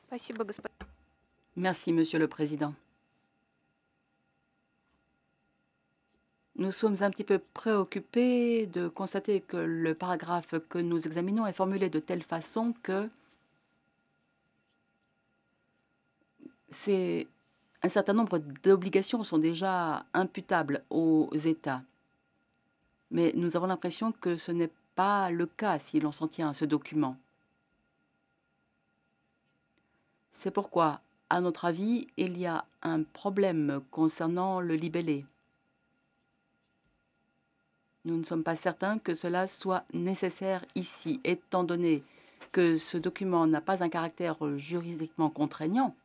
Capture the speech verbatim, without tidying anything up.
Спасибо, госпо Merci, Monsieur le Président. Nous sommes un petit peu préoccupés de constater que le paragraphe que nous examinons est formulé de telle façon que c'est un certain nombre d'obligations sont déjà imputables aux États. Mais nous avons l'impression que ce n'est pas le cas si l'on s'en tient à ce document. C'est pourquoi, à notre avis, il y a un problème concernant le libellé. Nous ne sommes pas certains que cela soit nécessaire ici, étant donné que ce document n'a pas un caractère juridiquement contraignant.